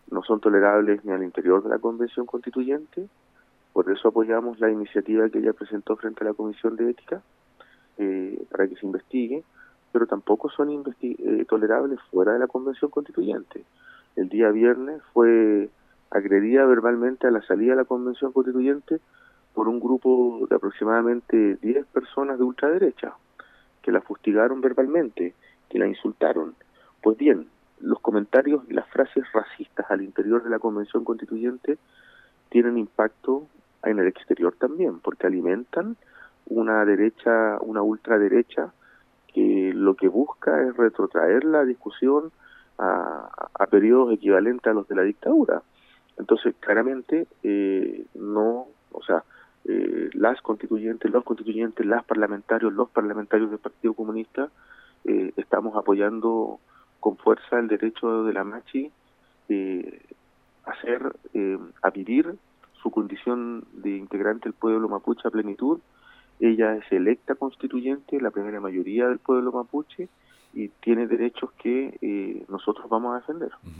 no son tolerables ni al interior de la Convención Constituyente. Por eso apoyamos la iniciativa que ella presentó frente a la Comisión de Ética, para que se investigue, pero tampoco son tolerables fuera de la Convención Constituyente. El día viernes fue agredida verbalmente a la salida de la Convención Constituyente por un grupo de aproximadamente 10 personas de ultraderecha, que la fustigaron verbalmente, que la insultaron. Pues bien, los comentarios y las frases racistas al interior de la Convención Constituyente tienen impacto en el exterior también, porque alimentan una derecha, una ultraderecha, que lo que busca es retrotraer la discusión a periodos equivalentes a los de la dictadura. Entonces, claramente, no, o sea, las constituyentes, los constituyentes, las parlamentarios, los parlamentarios del Partido Comunista, estamos apoyando con fuerza el derecho de la Machi, eh, a vivir su condición de integrante del pueblo mapuche a plenitud. Ella es electa constituyente, la primera mayoría del pueblo mapuche, y tiene derechos que nosotros vamos a defender.